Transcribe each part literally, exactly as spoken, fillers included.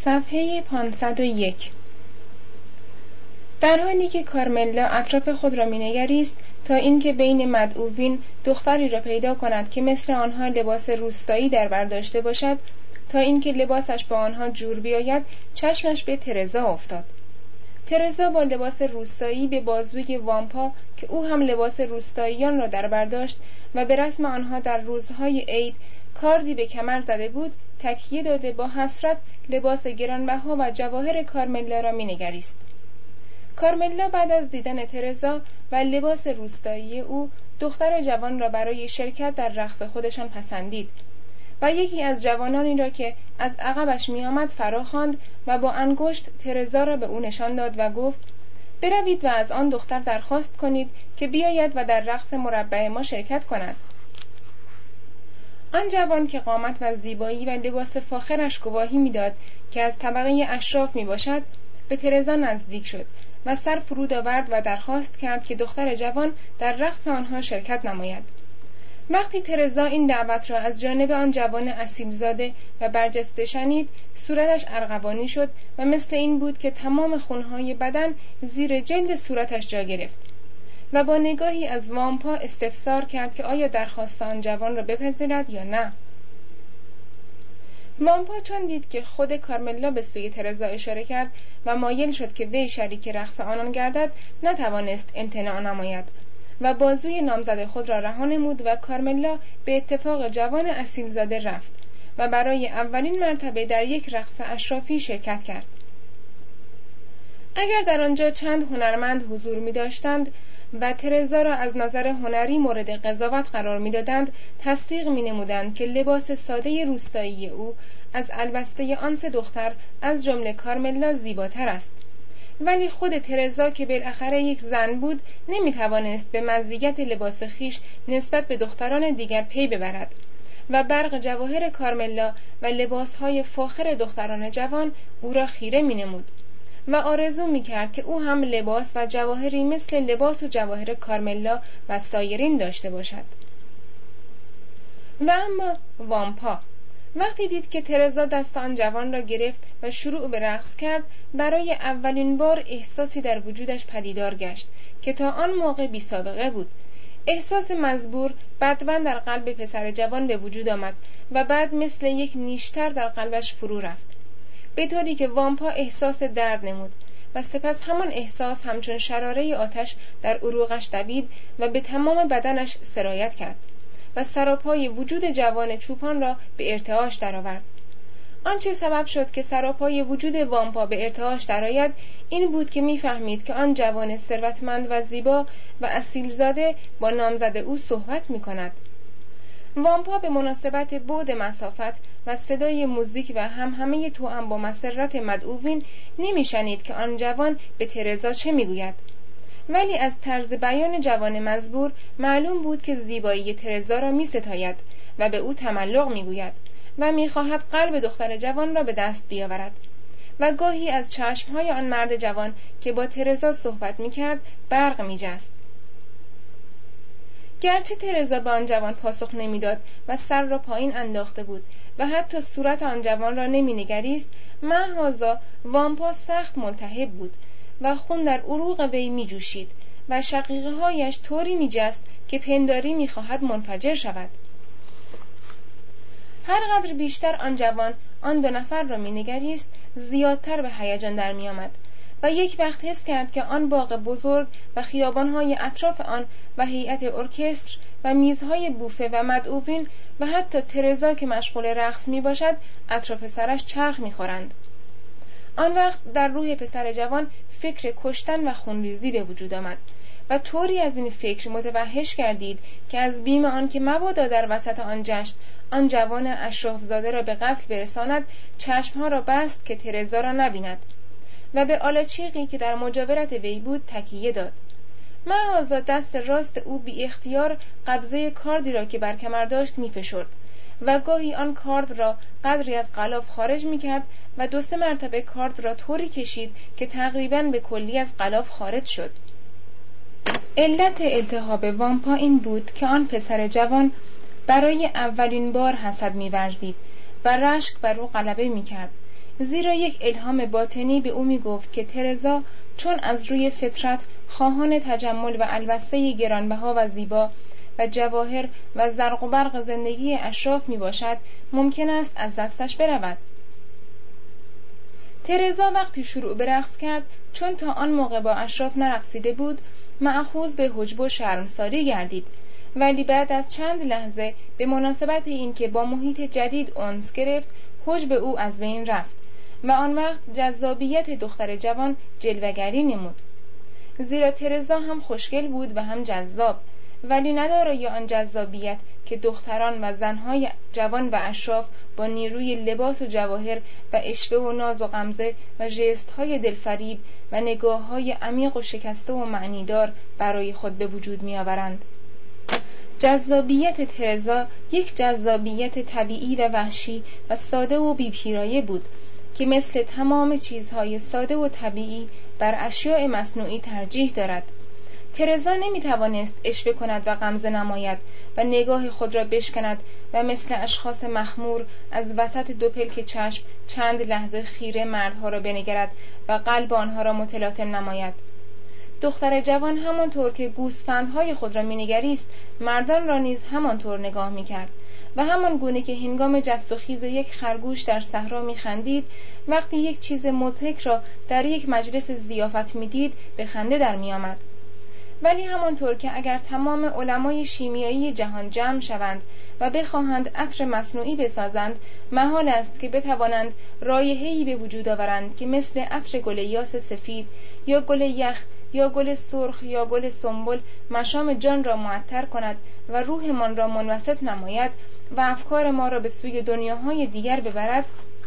صفحه پانصد و یک. در حالی که کارملا اطراف خود را مینگریست تا اینکه بین مدعوین دختری را پیدا کند که مثل آنها لباس روستایی در بر داشته باشد، تا اینکه لباسش با آنها جور بیاید، چشمش به ترزا افتاد. ترزا با لباس روستایی به بازوی وامپا که او هم لباس روستاییان را در بر داشت و به رسم آنها در روزهای عید کاردی به کمر زده بود، تکیه داده با حسرت لباس گرانبها و جواهر کارملا را مینگریست. کارملا بعد از دیدن ترزا و لباس روستایی او، دختر جوان را برای شرکت در رقص خودشان پسندید و یکی از جوانانی را که از عقبش می آمد فرا خواند و با انگشت ترزا را به او نشان داد و گفت: بروید و از آن دختر درخواست کنید که بیاید و در رقص مربع ما شرکت کند. آن جوان که قامت و زیبایی و لباس فاخرش گواهی میداد که از طبقه اشراف می باشد، به ترزا نزدیک شد و سر فرود آورد و درخواست کرد که دختر جوان در رقص آنها شرکت نماید. وقتی ترزا این دعوت را از جانب آن جوان اصیلزاده و برجسته شنید، صورتش ارغوانی شد و مثل این بود که تمام خونهای بدن زیر جلد صورتش جا گرفت و با نگاهی از وامپا استفسار کرد که آیا درخواست آن جوان را بپذیرد یا نه. وامپا چون دید که خود کارملا به سوی ترزا اشاره کرد و مایل شد که وی شریک رقص آنان گردد، نتوانست امتناع نماید و بازوی نامزد خود را رها نمود و کارملا به اتفاق جوان اصیلزاده رفت و برای اولین مرتبه در یک رقص اشرافی شرکت کرد. اگر در آنجا چند هنرمند حضور می داشتند و ترزا را از نظر هنری مورد قضاوت قرار می دادند، تصدیق می نمودند که لباس ساده روستایی او از البسته آن سه دختر از جمله کارملا زیباتر است. ولی خود ترزا که بالاخره یک زن بود، نمی توانست به مزیت لباس خیش نسبت به دختران دیگر پی ببرد و برق جواهر کارملا و لباسهای فاخر دختران جوان او را خیره می نمود و آرزو می کرد که او هم لباس و جواهری مثل لباس و جواهر کارملا و سایرین داشته باشد. و اما وامپا وقتی دید که ترزا دست آن جوان را گرفت و شروع به رقص کرد، برای اولین بار احساسی در وجودش پدیدار گشت که تا آن موقع بی سابقه بود. احساس مزبور بدون در قلب پسر جوان به وجود آمد و بعد مثل یک نیشتر در قلبش فرو رفت، به طوری که وامپا احساس درد نمود و سپس همان احساس همچون شراره آتش در عروقش دوید و به تمام بدنش سرایت کرد و سراپای وجود جوان چوپان را به ارتعاش درآورد. آنچه سبب شد که سراپای وجود وامپا به ارتعاش درآید این بود که می‌فهمید که آن جوان ثروتمند و زیبا و اصیلزاده با نامزد او صحبت می‌کند. وامپا به مناسبت بعد مسافت و صدای موزیک و همهمه توأم با مسرت مدعوین نمی‌شنید که آن جوان به ترزا چه می‌گوید، ولی از طرز بیان جوان مزبور معلوم بود که زیبایی ترزا را می‌ستاید و به او تملق می‌گوید و می‌خواهد قلب دختر جوان را به دست بیاورد و گاهی از چشم‌های آن مرد جوان که با ترزا صحبت می‌کرد برق می‌جست. گرچه ترزا به آن جوان پاسخ نمی‌داد و سر را پایین انداخته بود و حتی صورت آن جوان را نمی‌نگریست، محضاً وامپا سخت ملتهب بود و خون در عروق وی می‌جوشید و شقیقه‌هایش طوری می‌جست که پنداری می‌خواهد منفجر شود. هر قدر بیشتر آن جوان آن دو نفر را می‌نگریست، زیادتر به هیجان در می‌آمد و یک وقت حس کرد که آن باغ بزرگ و خیابان‌های اطراف آن و هیئت ارکستر و میزهای بوفه و مدعوین و حتی ترزا که مشغول رقص می‌باشد اطراف سرش چرخ می‌خورند. آن وقت در روح پسر جوان فکر کشتن و خونریزی به وجود آمد و طوری از این فکر متوحش گردید که از بیم آن که مبادا در وسط آن جشن آن جوان اشرافزاده را به قتل برساند، چشمها را بست که ترزا را نبیند و به آلاچیقی که در مجاورت وی بود تکیه داد. معاذ دست راست او بی اختیار قبضه کاردی را که بر کمر داشت می‌فشرد و گاهی آن کارد را قدری از غلاف خارج می‌کرد و دو سه مرتبه کارد را طوری کشید که تقریباً به کلی از غلاف خارج شد. علت التهاب وامپا این بود که آن پسر جوان برای اولین بار حسد می‌ورزید و رشک بر او غلبه می‌کرد. زیرا یک الهام باطنی به او می گفت که ترزا چون از روی فطرت خواهان تجمل و البسته گرانبها و زیبا و جواهر و زرق و برق زندگی اشراف می باشد، ممکن است از دستش برود. ترزا وقتی شروع به رقص کرد، چون تا آن موقع با اشراف نرقصیده بود، مأخوذ به حجب و شرمساری گردید، ولی بعد از چند لحظه به مناسبت اینکه با محیط جدید انس گرفت، حجب او از بین رفت و آن وقت جذابیت دختر جوان جلوه‌گری نمود. زیرا ترزا هم خوشگل بود و هم جذاب، ولی ندارای آن جذابیت که دختران و زنهای جوان و اشراف با نیروی لباس و جواهر و عشوه و ناز و غمزه و ژست‌های دلفریب و نگاه‌های عمیق و شکسته و معنیدار برای خود به وجود می‌آورند. جذابیت ترزا یک جذابیت طبیعی و وحشی و ساده و بی‌پیرایه بود که مثل تمام چیزهای ساده و طبیعی بر اشیاء مصنوعی ترجیح دارد. ترزا نمی‌توانست عشوه کند و غمزه نماید و نگاه خود را بشکند و مثل اشخاص مخمور از وسط دو پلک چشم چند لحظه خیره مردها را بنگرد و قلب آنها را متلاطم نماید. دختر جوان همانطور که گوسفندهای خود را مینگریست، مردان را نیز همانطور نگاه می‌کرد و همان گونه که هنگام جست و خیز یک خرگوش در صحرا می‌خندید، وقتی یک چیز مضحک را در یک مجلس ضیافت می‌دید به خنده در می‌آمد. ولی همانطور که اگر تمام علمای شیمیایی جهان جمع شوند و بخواهند عطر مصنوعی بسازند، محال است که بتوانند رایحه‌ای به وجود آورند که مثل عطر گل یاس سفید یا گل یخ یا گل سرخ یا گل سنبل مشام جان را معطر کند و روحمان را منبسط نماید و افکار ما را به سوی دنیاهای دیگر ببرد.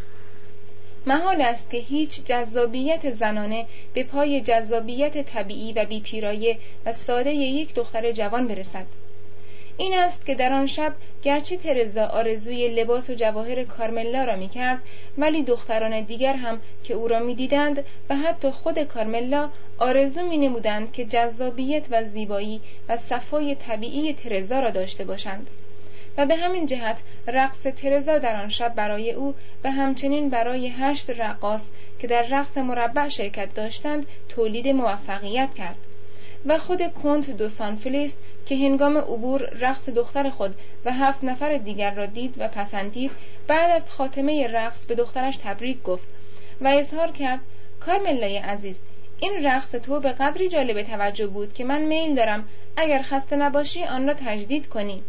محال است که هیچ جذابیت زنانه به پای جذابیت طبیعی و بی‌پیرایه و ساده یک دختر جوان برسد. این است که در آن شب گرچه ترزا آرزوی لباس و جواهر کارملا را می‌کرد، ولی دختران دیگر هم که او را می‌دیدند و حتی خود کارملا آرزو می‌نمودند که جذابیت و زیبایی و صفای طبیعی ترزا را داشته باشند. و به همین جهت رقص ترزا در آن شب برای او و همچنین برای هشت رقاص که در رقص مربع شرکت داشتند تولید موفقیت کرد و خود کنت دو سانفلیس که هنگام عبور رقص دختر خود و هفت نفر دیگر را دید و پسندید، بعد از خاتمه رقص به دخترش تبریک گفت و اظهار کرد: کارملای عزیز، این رقص تو به قدری جالب توجه بود که من میل دارم اگر خسته نباشی آن را تجدید کنی.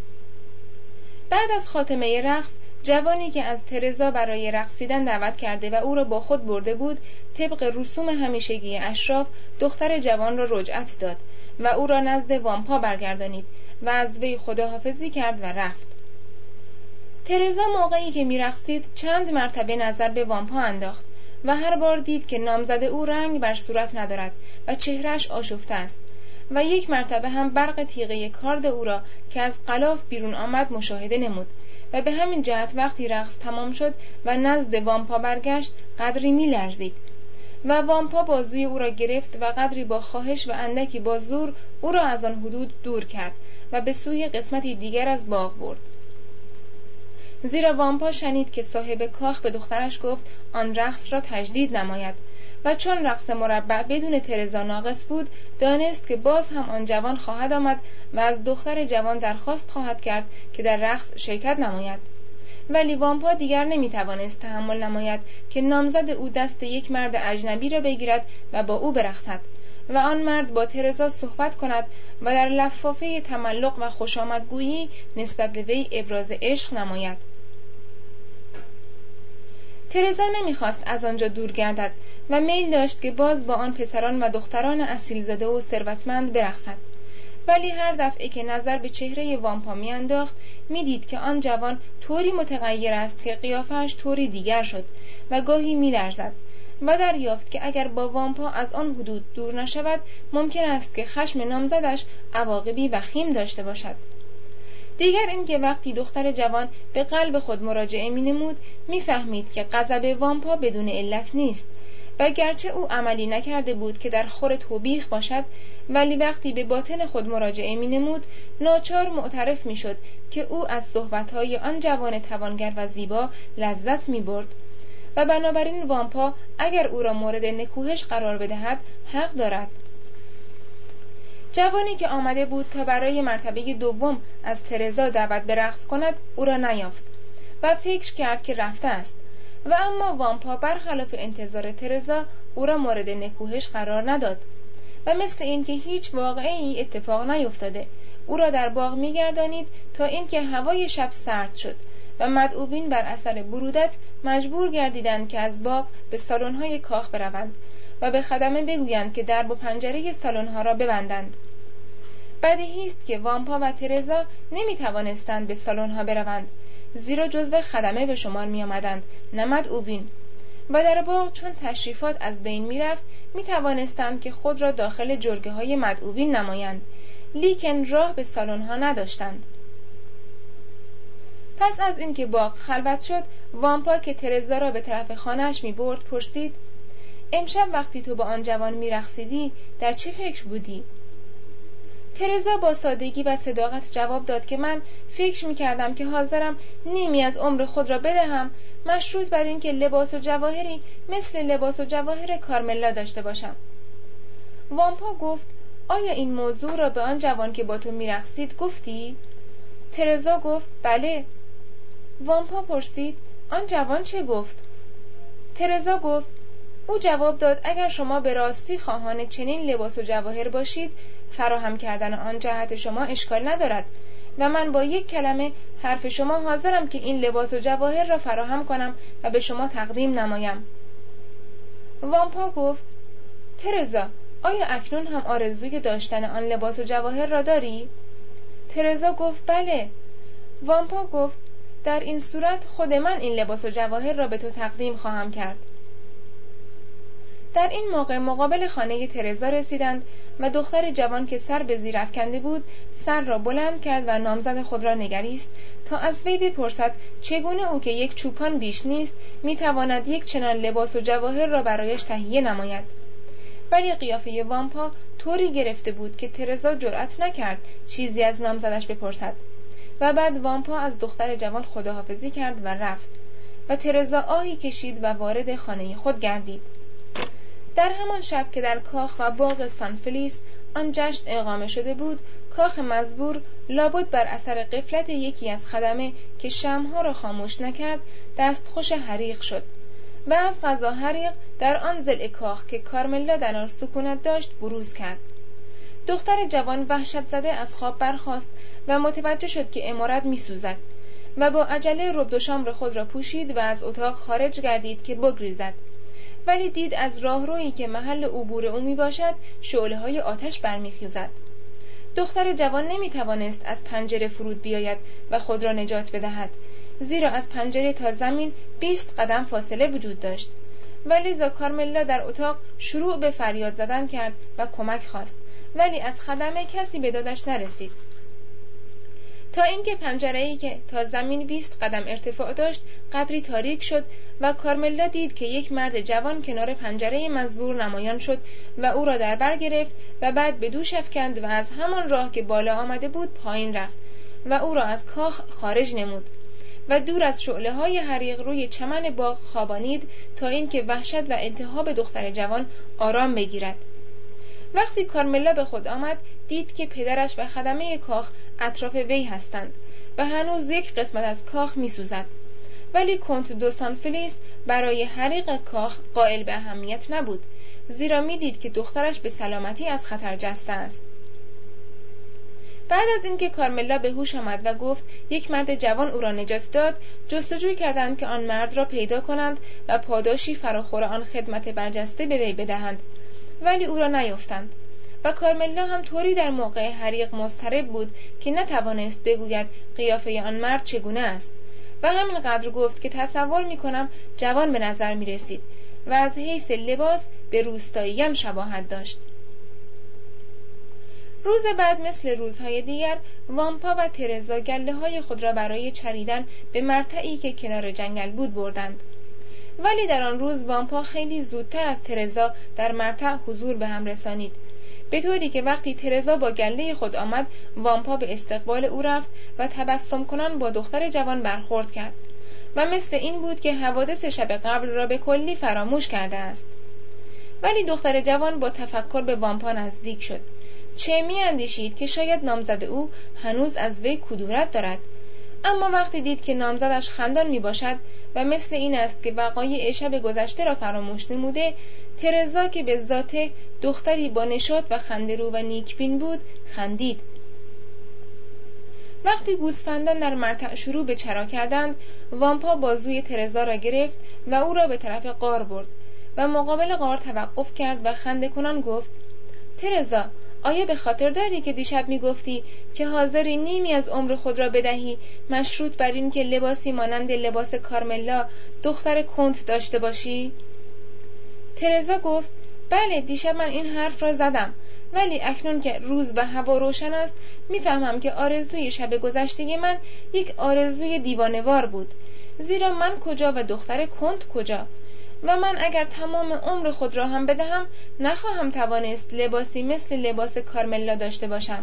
بعد از خاتمه رقص، جوانی که از ترزا برای رقصیدن دعوت کرده و او را با خود برده بود، طبق رسوم همیشگی اشراف دختر جوان را رجعت داد و او را نزد وامپا برگردانید و از وی خداحافظی کرد و رفت. ترزا موقعی که می‌رقصید چند مرتبه نظر به وامپا انداخت و هر بار دید که نامزد او رنگ بر صورت ندارد و چهرهش آشفته است و یک مرتبه هم برق تیغه کارد او را که از غلاف بیرون آمد مشاهده نمود و به همین جهت وقتی رقص تمام شد و نزد وامپا برگشت قدری می لرزید و وامپا بازوی او را گرفت و قدری با خواهش و اندکی با زور او را از آن حدود دور کرد و به سوی قسمتی دیگر از باغ برد. زیرا وامپا شنید که صاحب کاخ به دخترش گفت آن رقص را تجدید نماید و چون رقص مربع بدون ترزا ناقص بود، دانست که باز هم آن جوان خواهد آمد و از دختر جوان درخواست خواهد کرد که در رقص شرکت نماید. ولی وامپا دیگر نمیتوانست تحمل نماید که نامزد او دست یک مرد اجنبی را بگیرد و با او برقصد و آن مرد با ترزا صحبت کند و در لفافه تملق و خوشامدگویی نسبت به وی ابراز عشق نماید. ترزا نمیخواست از آنجا دور گردد و میل داشت که باز با آن پسران و دختران اصیلزاده و ثروتمند برقصد، ولی هر دفعه که نظر به چهره وامپا میانداخت میدید که آن جوان طوری متغیر است که قیافه‌اش طوری دیگر شد و گاهی میلرزد و دریافت که اگر با وامپا از آن حدود دور نشود ممکن است که خشم نامزدش عواقبی وخیم داشته باشد. دیگر اینکه وقتی دختر جوان به قلب خود مراجعه مینمود میفهمید که غضب وامپا بدون علت نیست و گرچه او عملی نکرده بود که در خور توبیخ باشد، ولی وقتی به باطن خود مراجعه مینمود ناچار معترف میشد که او از صحبت‌های آن جوان توانگر و زیبا لذت می‌برد و بنابراین وامپا اگر او را مورد نکوهش قرار بدهد حق دارد. جوانی که آمده بود تا برای مرتبه دوم از ترزا دعوت به رقص کند او را نیافت و فکر کرد که رفته است و اما وامپا برخلاف انتظار ترزا او را مورد نکوهش قرار نداد و مثل اینکه هیچ واقعی اتفاق نیفتاده او را در باغ می‌گردانید تا اینکه هوای شب سرد شد و مدعوین بر اثر برودت مجبور گردیدند که از باغ به سالن‌های کاخ بروند و به خدمه بگویند که درب و پنجره سالن‌ها را ببندند. بدیهی است که وامپا و ترزا نمی‌توانستند به سالن‌ها بروند، زیرا جزو خدمه به شمار می‌آمدند، نه مدعوین. و در باغ چون تشریفات از بین می‌رفت، می‌توانستند که خود را داخل جرگه‌های مدعوین نمایند، لیکن راه به سالن‌ها نداشتند. پس از اینکه باغ خلوت شد، وامپا که ترزا را به طرف خانه‌اش می‌برد پرسید: امشب وقتی تو با آن جوان می‌رقصیدی در چه فکر بودی؟ ترزا با سادگی و صداقت جواب داد که من فکر می‌کردم که حاضرم نیمی از عمر خود را بدهم مشروط بر اینکه لباس و جواهری مثل لباس و جواهر کارملا داشته باشم. وامپا گفت: آیا این موضوع را به آن جوان که با تو می‌رقصید گفتی؟ ترزا گفت: بله. وامپا پرسید: آن جوان چه گفت؟ ترزا گفت: او جواب داد اگر شما به راستی خواهان چنین لباس و جواهر باشید، فراهم کردن آن جهت شما اشکال ندارد و من با یک کلمه حرف شما حاضرم که این لباس و جواهر را فراهم کنم و به شما تقدیم نمایم. وامپا گفت: ترزا، آیا اکنون هم آرزوی داشتن آن لباس و جواهر را داری؟ ترزا گفت: بله. وامپا گفت: در این صورت خود من این لباس و جواهر را به تو تقدیم خواهم کرد. در این موقع مقابل خانه ترزا رسیدند و دختر جوان که سر به زیر افکنده بود سر را بلند کرد و نامزد خود را نگریست تا از وی بپرسد چگونه او که یک چوپان بیش نیست میتواند یک چنان لباس و جواهر را برایش تهیه نماید. ولی قیافه وامپا طوری گرفته بود که ترزا جرأت نکرد چیزی از نامزدش بپرسد و بعد وامپا از دختر جوان خداحافظی کرد و رفت و ترزا آهی کشید و وارد خانه خود گردید. در همان شب که در کاخ و باغ سان فلیس آن جشن اقامه شده بود، کاخ مزبور لابد بر اثر غفلت یکی از خدمه که شمعها را خاموش نکرد دستخوش حریق شد و از قضا حریق در آن ضلع کاخ که کارملا در آن سکونت داشت بروز کرد. دختر جوان وحشت زده از خواب برخاست و متوجه شد که عمارت می‌سوزد و با عجله ربد و شامر خود را پوشید و از اتاق خارج گردید که بگریزد، ولی دید از راهرویی که محل عبور او می باشد شعله‌های آتش برمیخیزد. دختر جوان نمی توانست از پنجره فرود بیاید و خود را نجات بدهد، زیرا از پنجره تا زمین بیست قدم فاصله وجود داشت. ولی زا کارملا در اتاق شروع به فریاد زدن کرد و کمک خواست، ولی از خدمه کسی به دادش نرسید، تا اینکه پنجره‌ای که تا زمین بیست قدم ارتفاع داشت قدری تاریک شد و کارملا دید که یک مرد جوان کنار پنجره مزبور نمایان شد و او را در بر گرفت و بعد به دوش افکند و از همان راه که بالا آمده بود پایین رفت و او را از کاخ خارج نمود و دور از شعله‌های حریق روی چمن باغ خوابانید تا اینکه وحشت و التهاب دختر جوان آرام بگیرد. وقتی کارملا به خود آمد دید که پدرش و خدمه کاخ اطراف وی هستند و هنوز یک قسمت از کاخ می‌سوزد، ولی کنت دو سان فلیس برای حریق کاخ قائل به اهمیت نبود، زیرا می‌دید که دخترش به سلامتی از خطر جسته است. بعد از اینکه کارملا به هوش آمد و گفت یک مرد جوان او را نجات داد، جستجو کردند که آن مرد را پیدا کنند و پاداشی فراخور آن خدمت برجسته به وی بدهند، ولی او را نیافتند و کارملا هم طوری در موقع حریق مضطرب بود که نتوانست بگوید قیافه آن مرد چگونه است و همینقدر گفت که تصور می‌کنم جوان به نظر می‌رسید و از حیث لباس به روستاییان شباهت داشت. روز بعد مثل روزهای دیگر وامپا و ترزا گله‌های خود را برای چریدن به مرتعی که کنار جنگل بود بردند، ولی در آن روز وامپا خیلی زودتر از ترزا در مرتع حضور به هم رسانید، به طوری که وقتی ترزا با گله خود آمد وامپا به استقبال او رفت و تبسم کنان با دختر جوان برخورد کرد و مثل این بود که حوادث شب قبل را به کلی فراموش کرده است. ولی دختر جوان با تفکر به وامپا نزدیک شد. چه می اندیشید که شاید نامزد او هنوز از وی کدورت دارد، اما وقتی دید که نامزدش خندان می باشد و مثل این است که وقایع شب گذشته را فراموش نموده، ترزا که به ذات دختری با نشاط و خنده‌رو و نیکبین بود خندید. وقتی گوسفندان در مرتع شروع به چرا کردند، وامپا بازوی ترزا را گرفت و او را به طرف غار برد و مقابل غار توقف کرد و خنده کنان گفت: ترزا، آیا به خاطر داری که دیشب می گفتی که حاضری نیمی از عمر خود را بدهی مشروط بر این که لباسی مانند لباس کارملا دختر کنت داشته باشی؟ ترزا گفت: بله، دیشب من این حرف را زدم، ولی اکنون که روز و هوا روشن است میفهمم که آرزوی شب گذشته من یک آرزوی دیوانه‌وار بود، زیرا من کجا و دختر کنت کجا؟ و من اگر تمام عمر خود را هم بدهم نخواهم توانست لباسی مثل لباس کارملا داشته باشم.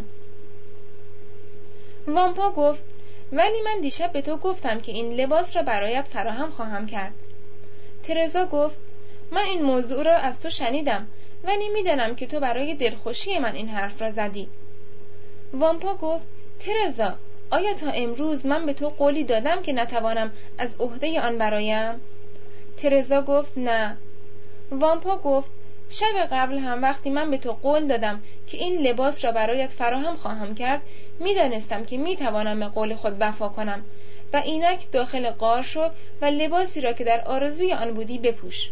وامپا گفت: ولی من دیشب به تو گفتم که این لباس را برایت فراهم خواهم کرد. ترزا گفت: من این موضوع را از تو شنیدم، ولی میدانم که تو برای دلخوشی من این حرف را زدی. وامپا گفت: ترزا، آیا تا امروز من به تو قولی دادم که نتوانم از عهده آن برایم؟ ترزا گفت: نه. وامپا گفت: شب قبل هم وقتی من به تو قول دادم که این لباس را برایت فراهم خواهم کرد، میدانستم که میتوانم به قول خود وفا کنم و اینک داخل غار شو و لباسی را که در آرزوی آن بودی بپوش.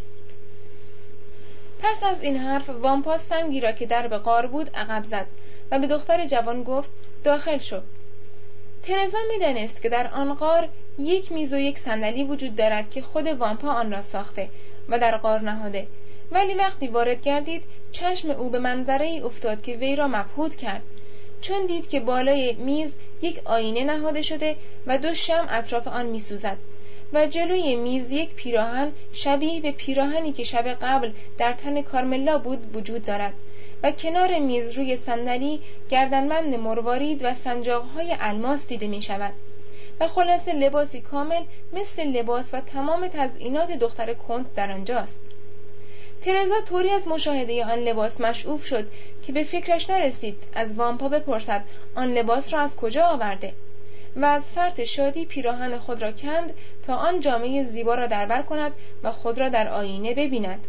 پس از این حرف وامپا سنگی را که در به غار بود عقب زد و به دختر جوان گفت: داخل شو. ترزا میدانست که در آن غار یک میز و یک صندلی وجود دارد که خود وامپا آن را ساخته و در غار نهاده، ولی وقتی وارد گردید چشم او به منظره‌ای افتاد که وی را مبهوت کرد، چون دید که بالای میز یک آینه نهاده شده و دو شمع اطراف آن میسوزد و جلوی میز یک پیراهن شبیه به پیراهنی که شب قبل در تن کارملا بود وجود دارد و کنار میز روی صندلی گردنبند مروارید و سنجاق‌های الماس دیده می شود و خلاصه لباسی کامل مثل لباس و تمام تزیینات دختر کنت در آنجاست. ترزا طوری از مشاهده آن لباس مشعوف شد که به فکرش نرسید از وامپا بپرسد آن لباس را از کجا آورده و از فرط شادی پیراهن خود را کند تا آن جامه زیبا را دربر کند و خود را در آینه ببیند.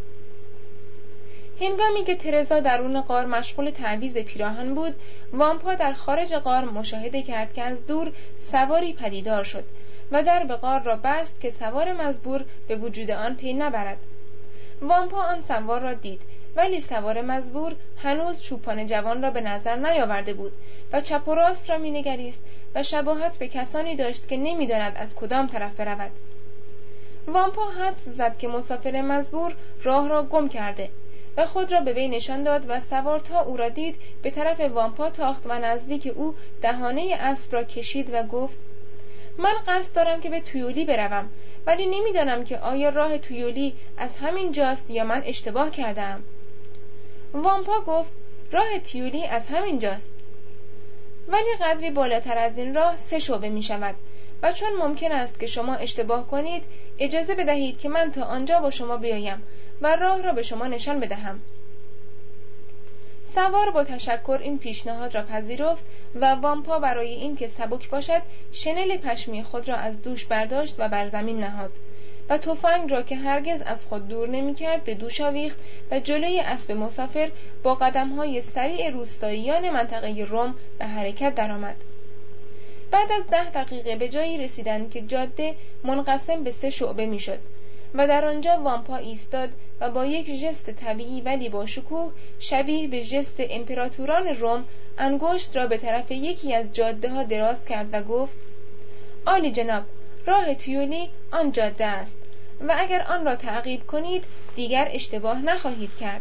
هنگامی که ترزا درون غار مشغول تعویض پیراهن بود، وامپا در خارج غار مشاهده کرد که از دور سواری پدیدار شد و در به غار را بست که سوار مزبور به وجود آن پی نبرد. وامپا آن سوار را دید، ولی سوار مزبور هنوز چوپان جوان را به نظر نیاورده بود و چپ و راست را مینگریست و شباهت به کسانی داشت که نمیداند از کدام طرف برود. وامپا حدس زد که مسافر مزبور راه را گم کرده و خود را به وی نشان داد و سوار تا او را دید به طرف وامپا تاخت و نزدیک او دهانه اسب را کشید و گفت: من قصد دارم که به تویولی بروم، ولی نمیدانم که آیا راه تویولی از همین جاست یا من اشتباه کردم. وامپا گفت: راه تویولی از همین جاست، ولی قدری بالاتر از این راه سه شعبه می شود و چون ممکن است که شما اشتباه کنید اجازه بدهید که من تا آنجا با شما بیایم و راه را به شما نشان بدهم. سوار با تشکر این پیشنهاد را پذیرفت و وامپا برای این که سبک باشد شنل پشمی خود را از دوش برداشت و بر زمین نهاد و تفنگ را که هرگز از خود دور نمی کرد به دوش آویخت و جلوی اسب مسافر با قدم‌های سریع روستاییان منطقه روم به حرکت درآمد. بعد از ده دقیقه به جایی رسیدند که جاده منقسم به سه شعبه می شد و در آنجا وامپا ایستاد و با یک ژست طبیعی ولی با شکوه شبیه به ژست امپراتوران روم انگشت را به طرف یکی از جاده ها دراز کرد و گفت: عالی جناب، راه تویولی آن جاده است و اگر آن را تعقیب کنید دیگر اشتباه نخواهید کرد.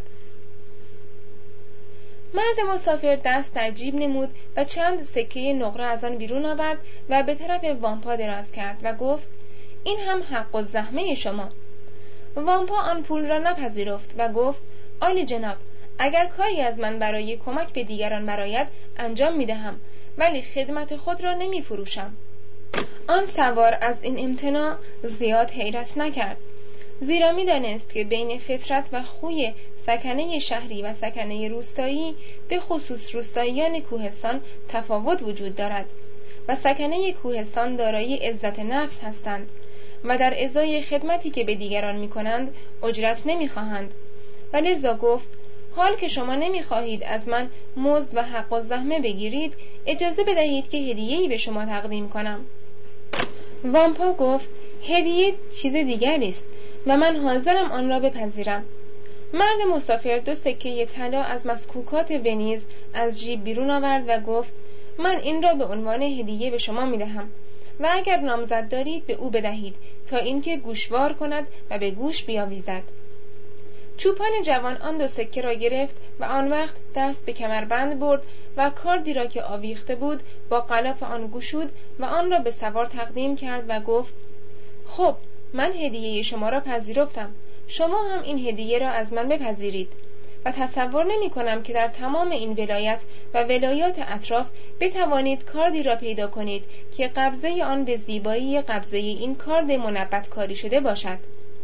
مرد مسافر دست در جیب نمود و چند سکه نقره از آن بیرون آورد و به طرف وامپا دراز کرد و گفت: این هم حق الزحمه شما. وامپا آن پول را نپذیرفت و گفت: عالی جناب، اگر کاری از من برای کمک به دیگران برآید انجام می دهم، ولی خدمت خود را نمی فروشم. آن سوار از این امتناع زیاد حیرت نکرد، زیرا می دانست که بین فطرت و خوی سکنه شهری و سکنه روستایی، به خصوص روستاییان کوهستان، تفاوت وجود دارد و سکنه کوهستان دارای عزت نفس هستند و در ازای خدمتی که به دیگران می کنند اجرت نمی خواهند. و لذا گفت حال که شما نمی خواهید از من مزد و حق و زحمه بگیرید، اجازه بدهید که هدیه‌ای به شما تقدیم کنم. وامپا گفت هدیه چیز دیگری است و من حاضرم آن را بپذیرم. مرد مسافر دو سکه طلا از مسکوکات ونیز از جیب بیرون آورد و گفت من این را به عنوان هدیه به شما می دهم و اگر نامزد دارید به او بدهید تا اینکه گوشوار کند و به گوش بیاویزد. چوپان جوان آن دو سکه را گرفت و آن وقت دست به کمربند برد و کاردی را که آویخته بود با غلاف آن گشود و آن را به سوار تقدیم کرد و گفت خب من هدیه شما را پذیرفتم، شما هم این هدیه را از من بپذیرید و تصور نمی کنم که در تمام این ولایت و ولایات اطراف بتوانید کاردی را پیدا کنید که قبضه آن به زیبایی قبضه این کارد منبت کاری شده باشد.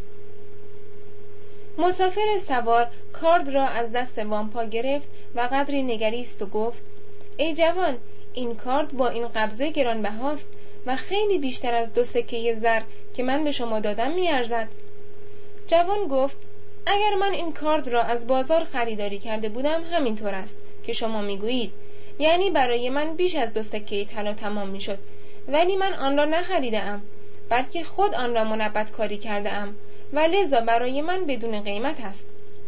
مسافر سوار کارد را از دست وامپا گرفت و قدری نگریست و گفت ای جوان، این کارد با این قبضه گرانبهاست و خیلی بیشتر از دو سکه زر که من به شما دادم میارزد. جوان گفت اگر من این کارد را از بازار خریداری کرده بودم همینطور است که شما میگویید، یعنی برای من بیش از دو سکه طلا تمام میشد، ولی من آن را نخریدم بلکه خود آن را منبت کاری کرده ام و لذا برای من بدون قیمت است.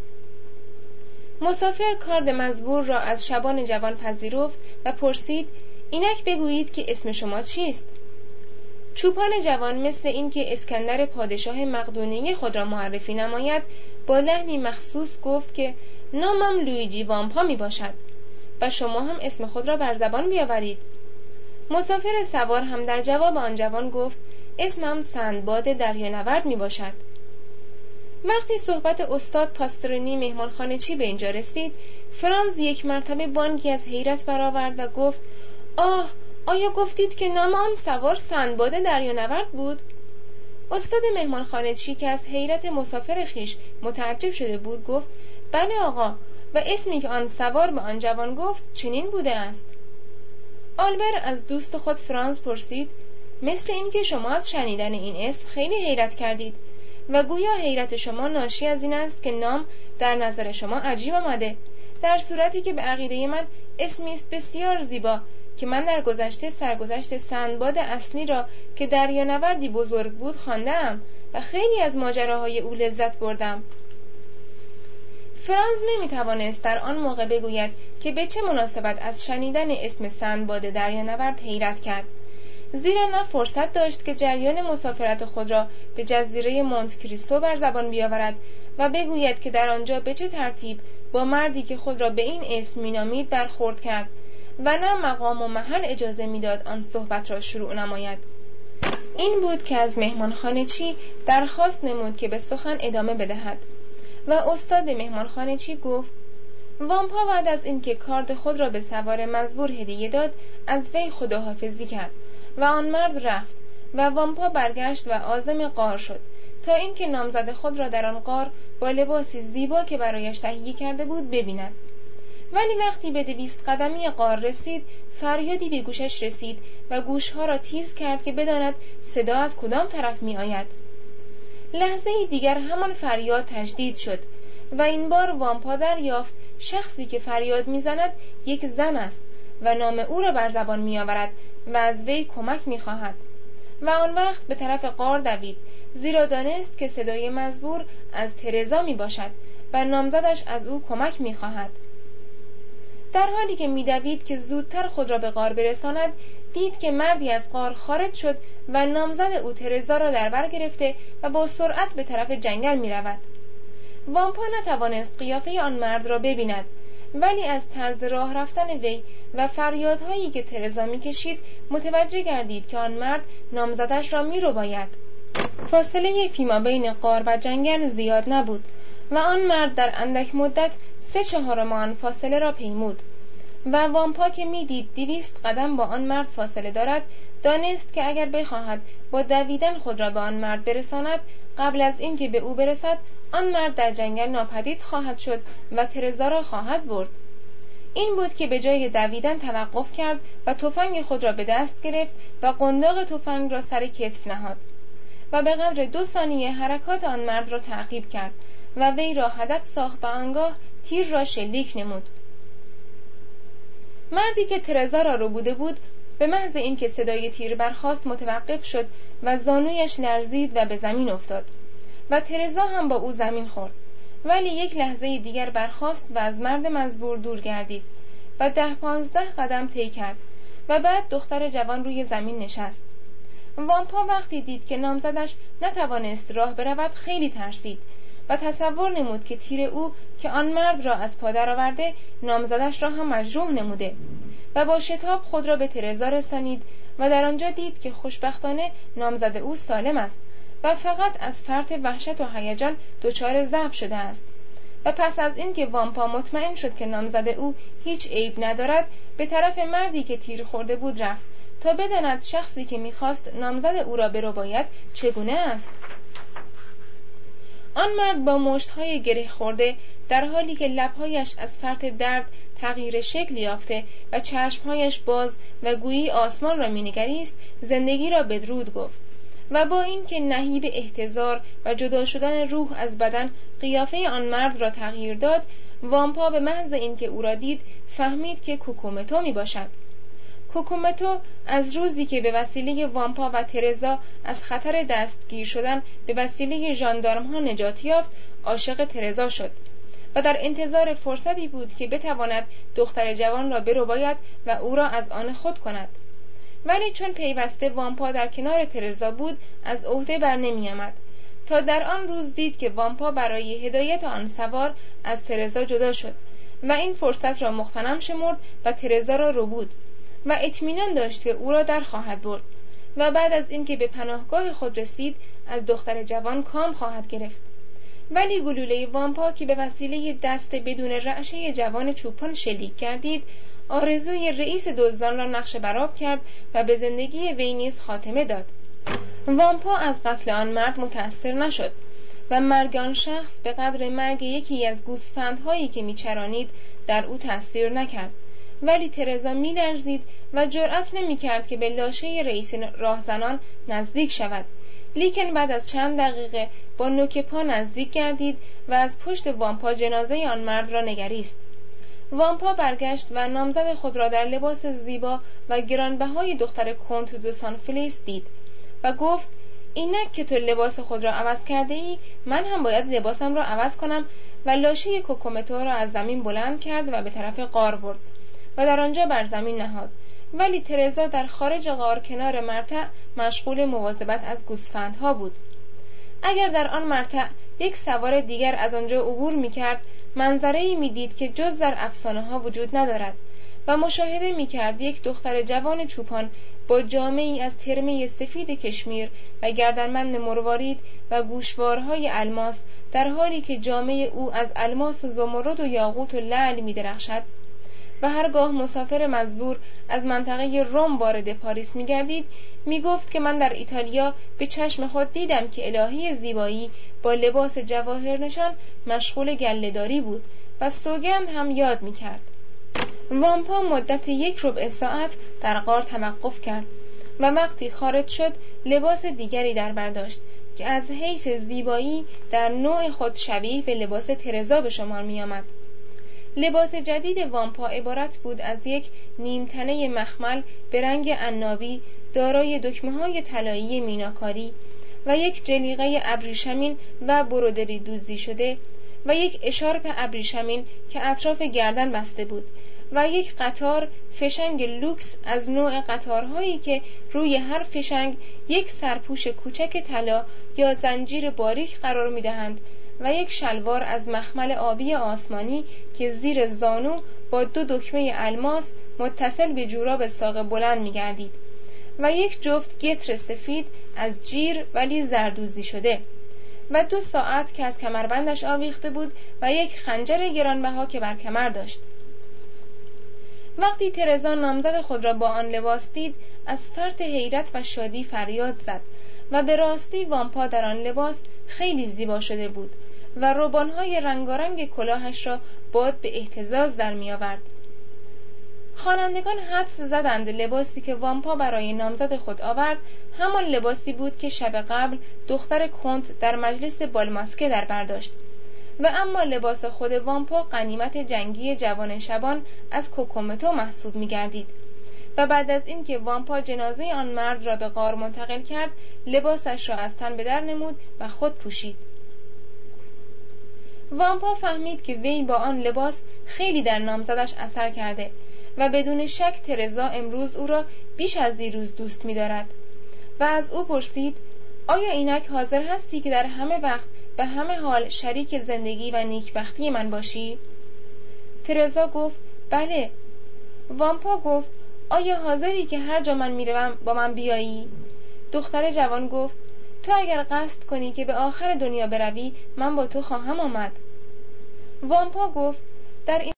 مسافر کارد مزبور را از شبان جوان پذیرفت و پرسید اینک بگویید که اسم شما چیست؟ چوپان جوان مثل اینکه اسکندر پادشاه مقدونیه خود را معرفی نماید با لحنی مخصوص گفت که نامم لویجی وامپا می باشد و شما هم اسم خود را بر زبان بیاورید. مسافر سوار هم در جواب آن جوان گفت اسمم سندباد دریانورد می باشد. وقتی صحبت استاد پاسترینی مهمانخانه چی به اینجا رسید، فرانز یک مرتبه بانگی از حیرت برآورد و گفت آه، آیا گفتید که نام آن سوار سندباد دریانورد بود؟ استاد مهمانخانه چی که از حیرت مسافر خیش متعجب شده بود گفت بله آقا، و اسمی که آن سوار به آن جوان گفت چنین بوده است. آلبر از دوست خود فرانز پرسید مثل این که شما از شنیدن این اسم خیلی حیرت کردید و گویا حیرت شما ناشی از این است که نام در نظر شما عجیب آمده، در صورتی که به عقیده من اسمی است بسیار زیبا که من در گذشته سرگذشت سندباد اصلی را که دریانوردی بزرگ بود خوانده‌ام و خیلی از ماجراهای او لذت بردم. فرانز نمیتوانست در آن موقع بگوید که به چه مناسبت از شنیدن اسم سندباد دریانورد حیرت کرد، زیرا نه فرصت داشت که جریان مسافرت خود را به جزیره مونت کریستو بر زبان بیاورد و بگوید که در آنجا به چه ترتیب با مردی که خود را به این اسم مینامید برخورد کرد و نه مقام و محل اجازه میداد آن صحبت را شروع نماید. این بود که از مهمانخانه چی درخواست نمود که به سخن ادامه بدهد و استاد مهمانخانه چی گفت وامپا بعد از اینکه کارد خود را به سوار مزبور هدیه داد از وی خداحافظی کرد و آن مرد رفت و وامپا برگشت و عازم غار شد تا اینکه نامزد خود را در آن غار با لباسی زیبا که برایش تهیه کرده بود ببیند. ولی وقتی به دویست قدمی غار رسید فریادی به گوشش رسید و گوشها را تیز کرد که بداند صدا از کدام طرف می آید. لحظه دیگر همان فریاد تجدید شد و این بار وامپا دریافت شخصی که فریاد میزند یک زن است و نام او را بر زبان می آورد و از وی کمک می خواهد و آن وقت به طرف غار دوید، زیرا دانست که صدای مزبور از ترزا می باشد و نامزدش از او کمک می خواهد. در حالی که می دوید که زودتر خود را به غار برساند، دید که مردی از غار خارج شد و نامزد او ترزا را در بر گرفته و با سرعت به طرف جنگل می رود. وامپا نتوانست قیافه آن مرد را ببیند، ولی از طرز راه رفتن وی و فریادهایی که ترزا می کشید متوجه گردید که آن مرد نامزدش را می رو باید. فاصله فیما بین غار و جنگل زیاد نبود و آن مرد در اندک مدت سه چهارم آن فاصله را پیمود و وامپا که می دید دویست قدم با آن مرد فاصله دارد دانست که اگر بخواهد با دویدن خود را به آن مرد برساند، قبل از اینکه به او برسد آن مرد در جنگل ناپدید خواهد شد و ترزا را خواهد برد. این بود که به جای دویدن توقف کرد و تفنگ خود را به دست گرفت و قنداق تفنگ را سر کتف نهاد و به قدر دو ثانیه حرکات آن مرد را تعقیب کرد و وی را هدف ساخت و آنگاه تیر را شلیک نمود. مردی که ترزا را ربوده بود به محض اینکه صدای تیر برخاست متوقف شد و زانویش لرزید و به زمین افتاد و ترزا هم با او زمین خورد، ولی یک لحظه دیگر برخاست و از مرد مزبور دور گردید و ده پانزده قدم طی کرد و بعد دختر جوان روی زمین نشست. وامپا وقتی دید که نامزدش نتوانست راه برود خیلی ترسید و تصور نمود که تیر او که آن مرد را از پا درآورده نامزدش را هم مجروح نموده و با شتاب خود را به ترزا رسانید و در آنجا دید که خوشبختانه نامزد او سالم است و فقط از فرط وحشت و هیجان دچار ضعف شده است. و پس از اینکه وامپا مطمئن شد که نامزد او هیچ عیب ندارد، به طرف مردی که تیر خورده بود رفت تا بداند شخصی که می‌خواست نامزد او را برباید چگونه است. آن مرد با مشت‌های گره خورده در حالی که لب‌هایش از فرط درد تغییر شکل یافته و چشم‌هایش باز و گویی آسمان را می‌نگریست زندگی را بدرود گفت و با اینکه نهیب احتضار و جدا شدن روح از بدن قیافه آن مرد را تغییر داد، وامپا به محض اینکه او را دید فهمید که کوکومتو می باشد. کوکومتو از روزی که به وسیله وامپا و ترزا از خطر دستگیر شدن به وسیله ژاندارم ها نجات یافت، عاشق ترزا شد و در انتظار فرصتی بود که بتواند دختر جوان را برباید و او را از آن خود کند. ولی چون پیوسته وامپا در کنار ترزا بود از عهده بر نمی آمد تا در آن روز دید که وامپا برای هدایت آن سوار از ترزا جدا شد و این فرصت را مغتنم شمرد و ترزا را ربود و اطمینان داشت که او را در خواهد برد و بعد از اینکه به پناهگاه خود رسید از دختر جوان کام خواهد گرفت. ولی گلوله وامپا که به وسیله دست بدون رعشه جوان چوپان شلیک کردید آرزوی رئیس دزدان را نقش برآب کرد و به زندگی وی نیز خاتمه داد. وامپا از قتل آن مرد متأثر نشد و مرگ آن شخص به قدر مرگ یکی از گوسفندهایی که میچرانید در او تأثیر نکرد، ولی ترزا میلرزید و جرأت نمیکرد که به لاشه رئیس راهزنان نزدیک شود. لیکن بعد از چند دقیقه با نوک پا نزدیک گردید و از پشت وامپا جنازه آن مرد را نگریست. وامپا برگشت و نامزد خود را در لباس زیبا و گرانبهای دختر کنت دو سان فلیس دید و گفت اینک که تو لباس خود را عوض کرده ای، من هم باید لباسم را عوض کنم و لاشه کوکومتو را از زمین بلند کرد و به طرف غار برد و در آنجا بر زمین نهاد. ولی ترزا در خارج غار کنار مرتع مشغول مواظبت از گوسفندها بود. اگر در آن مرتع یک سوار دیگر از آنجا عبور می‌کرد، منظره‌ای می‌دید که جز در افسانه‌ها وجود ندارد و مشاهده می‌کرد یک دختر جوان چوپان با جامه‌ای از ترمه سفید کشمیر و گردنبند مروارید و گوشوارهای الماس، در حالی که جامه او از الماس و زمرد و یاقوت و لعل می‌درخشد و هرگاه مسافر مزبور از منطقه روم وارد پاریس می‌گردید می‌گفت که من در ایتالیا به چشم خود دیدم که الهی زیبایی با لباس جواهر نشان مشغول گله‌داری بود و سوگند هم یاد می‌کرد. وامپا مدت یک ربع ساعت در غار توقف کرد و وقتی خارج شد لباس دیگری در برداشت که از حیث زیبایی در نوع خود شبیه به لباس ترزا به شمار می‌آمد. لباس جدید وامپا عبارت بود از یک نیمتنه مخمل به رنگ عنابی دارای دکمه‌های طلایی میناکاری و یک جلیقه ابریشمین و برودری دوزی شده و یک اشارپ ابریشمین که اطراف گردن بسته بود و یک قطار فشنگ لوکس از نوع قطارهایی که روی هر فشنگ یک سرپوش کوچک طلا یا زنجیر باریک قرار می‌دهند و یک شلوار از مخمل آبی آسمانی که زیر زانو با دو دکمه الماس متصل به جوراب ساق بلند می‌گردید و یک جفت گتر سفید از جیر ولی زردوزی شده و دو ساعت که از کمربندش آویخته بود و یک خنجر گرانبها که بر کمر داشت. وقتی ترزا نامزد خود را با آن لباس دید، از فرط حیرت و شادی فریاد زد و به راستی وامپا در آن لباس خیلی زیبا شده بود و روبانهای رنگارنگ کلاهش را باد به اهتزاز در می آورد. خوانندگان حدس زدند لباسی که وامپا برای نامزد خود آورد همان لباسی بود که شب قبل دختر کنت در مجلس بالماسکه در برداشت، و اما لباس خود وامپا غنیمت جنگی جوان شبان از کوکومتو محسوب می گردید و بعد از اینکه وامپا جنازه آن مرد را به غار منتقل کرد، لباسش را از تن به در نمود و خود پوشید. وامپا فهمید که وی با آن لباس خیلی در نامزدش اثر کرده و بدون شک ترزا امروز او را بیش از دیروز دوست می دارد و از او پرسید: آیا اینک حاضر هستی که در همه وقت به همه حال شریک زندگی و نیکبختی من باشی؟ ترزا گفت: بله. وامپا گفت: آیا حاضری که هر جا من میروم با من بیایی؟ دختر جوان گفت: تو اگر قصد کنی که به آخر دنیا بروی، من با تو خواهم آمد. وامپا گفت: در این